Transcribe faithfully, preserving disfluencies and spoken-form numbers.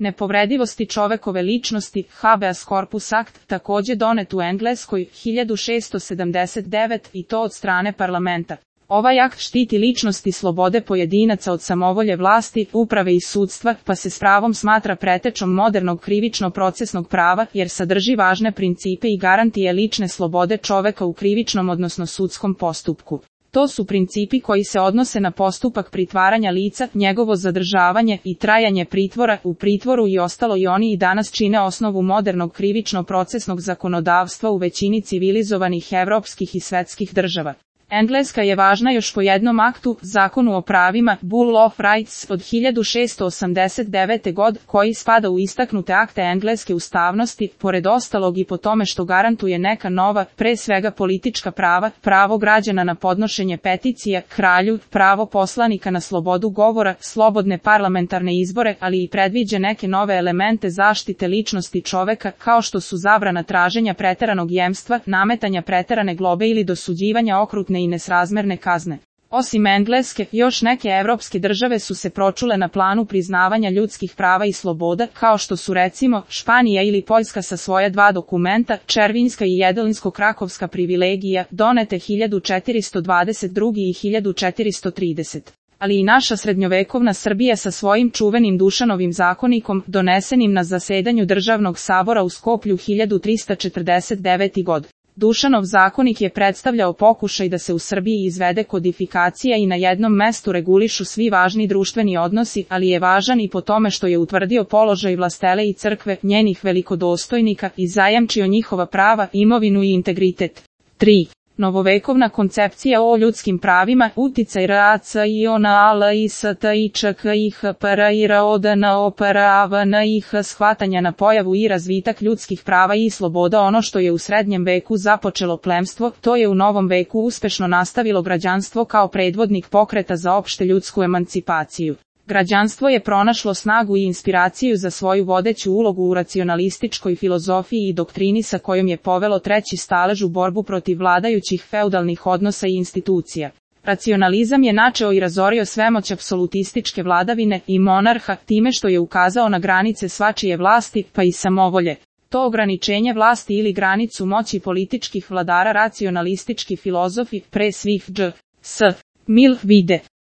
nepovredivosti čovekove ličnosti, Habeas Corpus Act, takođe donet u Engleskoj hiljadu šessto sedamdeset devete i to od strane parlamenta. Ovaj akt štiti ličnosti i slobode pojedinaca od samovolje vlasti, uprave i sudstva, pa se s pravom smatra pretečom modernog krivično-procesnog prava, jer sadrži važne principe i garantije lične slobode čoveka u krivičnom odnosno sudskom postupku. To su principi koji se odnose na postupak pritvaranja lica, njegovo zadržavanje i trajanje pritvora u pritvoru i ostalo i oni i danas čine osnovu modernog krivično-procesnog zakonodavstva u većini civilizovanih evropskih i svetskih država. Engleska je važna još po jednom aktu, Zakonu o pravima, Bill of Rights, od hiljadu šessto osamdeset devete. god, koji spada u istaknute akte engleske ustavnosti, pored ostalog i po tome što garantuje neka nova, pre svega politička prava, pravo građana na podnošenje peticija, kralju, pravo poslanika na slobodu govora, slobodne parlamentarne izbore, ali i predviđa neke nove elemente zaštite ličnosti čoveka, kao što su zabrana traženja preteranog jemstva, nametanja preterane globe ili dosuđivanja okrutne i nesrazmerne kazne. Osim Engleske, još neke evropske države su se pročule na planu priznavanja ljudskih prava i sloboda, kao što su recimo Španija ili Poljska sa svoja dva dokumenta, Červinska i Jedelinsko-Krakovska privilegija, donete hiljadu četiristo dvadeset druge. i hiljadu četiristo tridesete. Ali i naša srednjovekovna Srbija sa svojim čuvenim Dušanovim zakonikom, donesenim na zasedanju Državnog sabora u Skoplju hiljadu trista četrdeset devete. god. Dušanov zakonik je predstavljao pokušaj da se u Srbiji izvede kodifikacija i na jednom mestu regulišu svi važni društveni odnosi, ali je važan i po tome što je utvrdio položaj vlastele i crkve, njenih velikodostojnika i zajamčio njihova prava, imovinu i integritet. tri. Novovekovna koncepcija o ljudskim pravima, uticaj racionalistih shvatanja na pojavu i razvitak ljudskih prava i sloboda. Ono što je u srednjem veku započelo plemstvo, to je u novom veku uspešno nastavilo građanstvo kao predvodnik pokreta za opšte ljudsku emancipaciju. Građanstvo je pronašlo snagu i inspiraciju za svoju vodeću ulogu u racionalističkoj filozofiji i doktrini sa kojom je povelo treći stalež u borbu protiv vladajućih feudalnih odnosa i institucija. Racionalizam je načeo i razorio svemoć apsolutističke vladavine i monarha time što je ukazao na granice svačije vlasti, pa i samovolje. To ograničenje vlasti ili granicu moći političkih vladara racionalistički filozofi, pre svih Dž. S. Mill, vide.